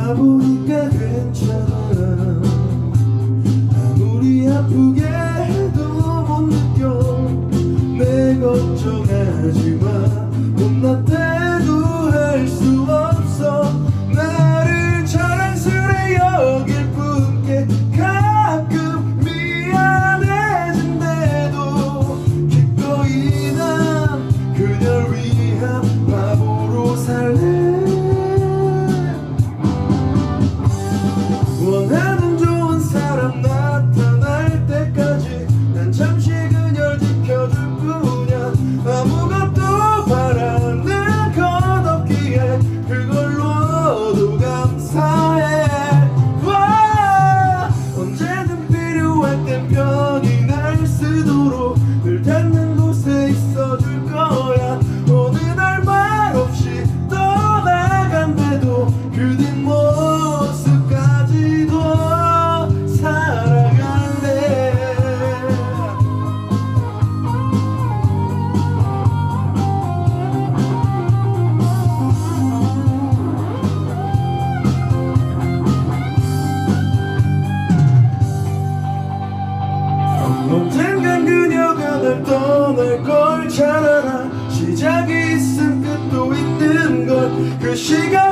가보니까 괜찮아. 아무리 아프게 해도 못 느껴. 내 걱정하지마. 못났대도 할 수 없어. 나를 자랑스레 여길 뿐게 가끔 미안해진대도 기꺼이 난 그녀를 위한 바보로 살래. 원하는 좋은 사람 나타날 때까지 난 잠시 그녀를 지켜줄 뿐이야. 아무것도 바라는 것 없기에 그걸로도 감사해. 와, 언제든 필요할 땐 편히 날 쓰도록 늘 닿는 곳에 있어줄 거야. 어느 날 말없이 떠나간대도 그 뒷모습까지도 살아갈래. 언젠간 그녀가 날 떠날 걸 잘 알아. 시작이 있음 끝도 있는 걸. 그 시간